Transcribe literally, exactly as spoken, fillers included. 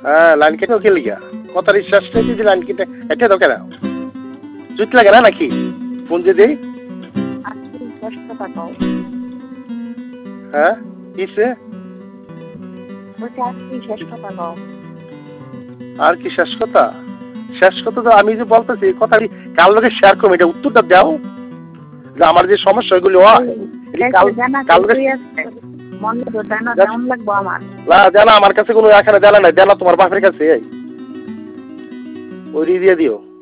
হ্যাঁ লাইন কেটে ওকে লিগা কথা রিচার্জ যদি লাইন কেটে এটা তো কেন জুত লাগে না নাকি ফোন যে দেই আজকে শেষ কথা কও হ্যাঁ কিসে বলছি আজকে শেষ কথা কও আর কি শেষ কথা শেষ কথা তো আমি যে বলতেছি কথা কাল লোকে শেয়ার করবো এটা উত্তরটা দাও যে আমার যে সমস্যা এগুলো হয় কাল কাল মনে তো জানা কেমন লাগবো আমার না জানা আমার কাছে কোনো এখানে জানা নাই জানা তোমার বাপের কাছে ওই দিয়ে দিও